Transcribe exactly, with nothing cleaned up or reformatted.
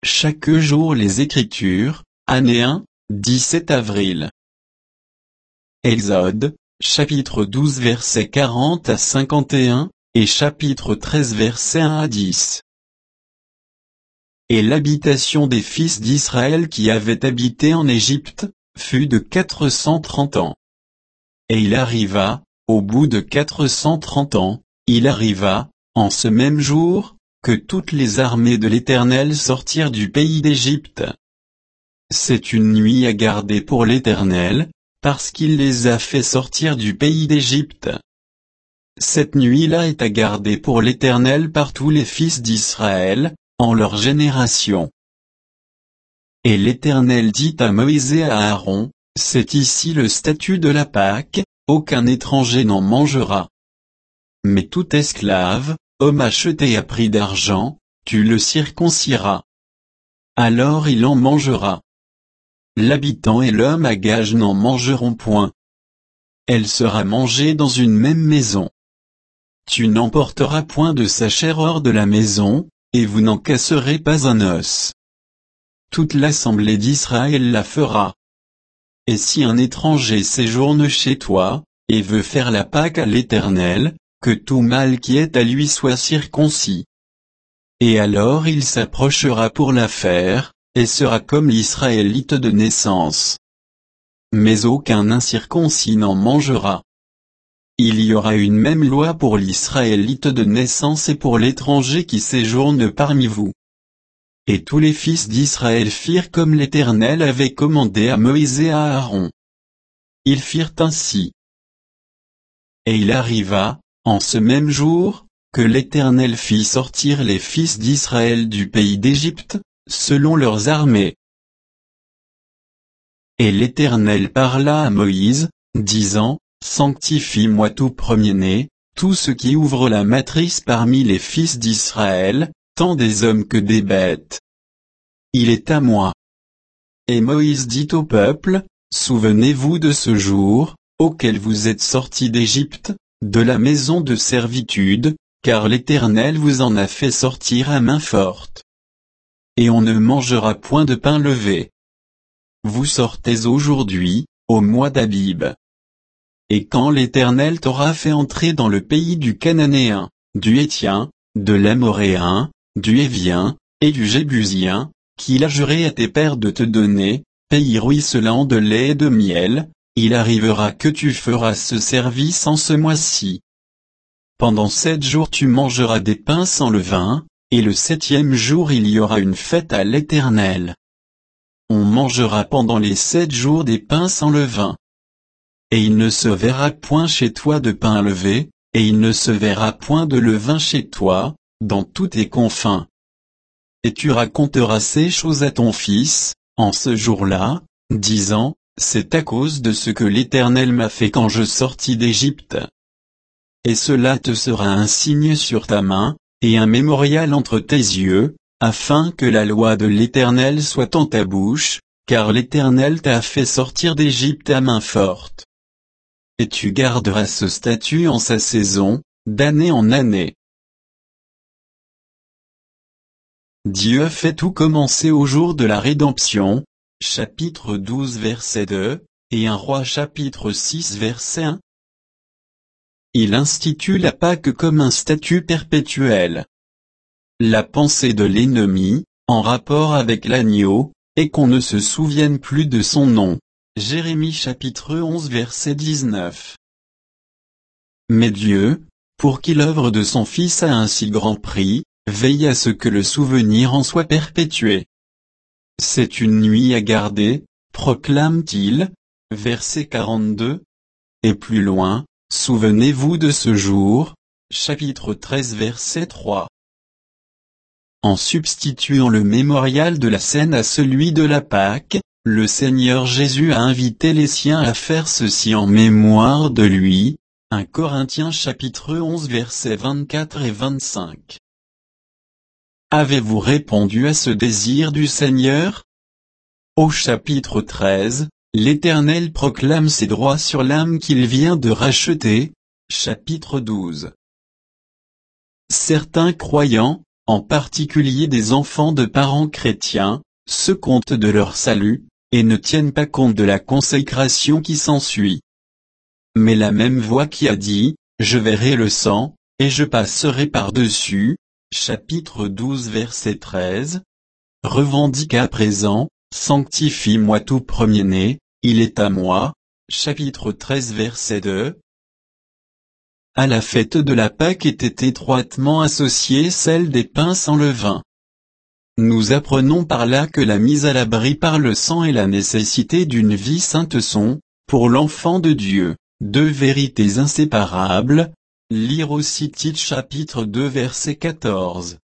chaque jour les Écritures, année un, dix-sept avril. Exode, chapitre douze versets quarante à cinquante et un, et chapitre treize versets un à dix. Et l'habitation des fils d'Israël qui avaient habité en Égypte, fut de quatre cent trente ans. Et il arriva, au bout de quatre cent trente ans, il arriva, en ce même jour, que toutes les armées de l'Éternel sortirent du pays d'Égypte. C'est une nuit à garder pour l'Éternel, parce qu'il les a fait sortir du pays d'Égypte. Cette nuit-là est à garder pour l'Éternel par tous les fils d'Israël, en leur génération. Et l'Éternel dit à Moïse et à Aaron, c'est ici le statut de la Pâque, aucun étranger n'en mangera. Mais tout esclave, homme acheté à prix d'argent, tu le circonciras. Alors il en mangera. L'habitant et l'homme à gage n'en mangeront point. Elle sera mangée dans une même maison. Tu n'emporteras point de sa chair hors de la maison, et vous n'en casserez pas un os. Toute l'assemblée d'Israël la fera. Et si un étranger séjourne chez toi, et veut faire la Pâque à l'Éternel, que tout mâle qui est à lui soit circoncis. Et alors il s'approchera pour la faire, et sera comme l'Israélite de naissance. Mais aucun incirconcis n'en mangera. Il y aura une même loi pour l'Israélite de naissance et pour l'étranger qui séjourne parmi vous. Et tous les fils d'Israël firent comme l'Éternel avait commandé à Moïse et à Aaron. Ils firent ainsi. Et il arriva, en ce même jour, que l'Éternel fit sortir les fils d'Israël du pays d'Égypte, selon leurs armées. Et l'Éternel parla à Moïse, disant, sanctifie-moi tout premier-né, tout ce qui ouvre la matrice parmi les fils d'Israël, tant des hommes que des bêtes. Il est à moi. Et Moïse dit au peuple, souvenez-vous de ce jour, auquel vous êtes sortis d'Égypte, de la maison de servitude, car l'Éternel vous en a fait sortir à main forte. Et on ne mangera point de pain levé. Vous sortez aujourd'hui, au mois d'Abib. Et quand l'Éternel t'aura fait entrer dans le pays du Cananéen, du Héthien, de l'Amoréen, du Hévien, et du Jébusien, qu'il a juré à tes pères de te donner, pays ruisselant de lait et de miel, il arrivera que tu feras ce service en ce mois-ci. Pendant sept jours tu mangeras des pains sans levain, et le septième jour il y aura une fête à l'Éternel. On mangera pendant les sept jours des pains sans levain. Et il ne se verra point chez toi de pain levé, et il ne se verra point de levain chez toi, dans tous tes confins. Et tu raconteras ces choses à ton fils, en ce jour-là, disant, c'est à cause de ce que l'Éternel m'a fait quand je sortis d'Égypte. Et cela te sera un signe sur ta main, et un mémorial entre tes yeux, afin que la loi de l'Éternel soit en ta bouche, car l'Éternel t'a fait sortir d'Égypte à main forte. Et tu garderas ce statut en sa saison, d'année en année. Dieu fait tout commencer au jour de la rédemption, chapitre douze verset deux, et un roi chapitre six verset un. Il institue la Pâque comme un statut perpétuel. La pensée de l'ennemi, en rapport avec l'agneau, est qu'on ne se souvienne plus de son nom. Jérémie chapitre onze verset dix-neuf. Mais Dieu, pour qu'il œuvre de son Fils à un si grand prix, veille à ce que le souvenir en soit perpétué. C'est une nuit à garder, proclame-t-il, verset quarante-deux. Et plus loin, souvenez-vous de ce jour, chapitre treize verset trois. En substituant le mémorial de la scène à celui de la Pâque, le Seigneur Jésus a invité les siens à faire ceci en mémoire de lui. un Corinthiens chapitre onze versets vingt-quatre et vingt-cinq. Avez-vous répondu à ce désir du Seigneur? Au chapitre treize, l'Éternel proclame ses droits sur l'âme qu'il vient de racheter. Chapitre douze. Certains croyants, en particulier des enfants de parents chrétiens, se comptent de leur salut, et ne tiennent pas compte de la consécration qui s'ensuit. Mais la même voix qui a dit, « Je verrai le sang, et je passerai par-dessus », chapitre douze verset treize, revendique à présent, « Sanctifie-moi tout premier-né, il est à moi », chapitre treize verset deux. À la fête de la Pâque était étroitement associée celle des pains sans levain. Nous apprenons par là que la mise à l'abri par le sang et la nécessité d'une vie sainte sont, pour l'enfant de Dieu, deux vérités inséparables. Lire aussi Tite chapitre deux verset quatorze.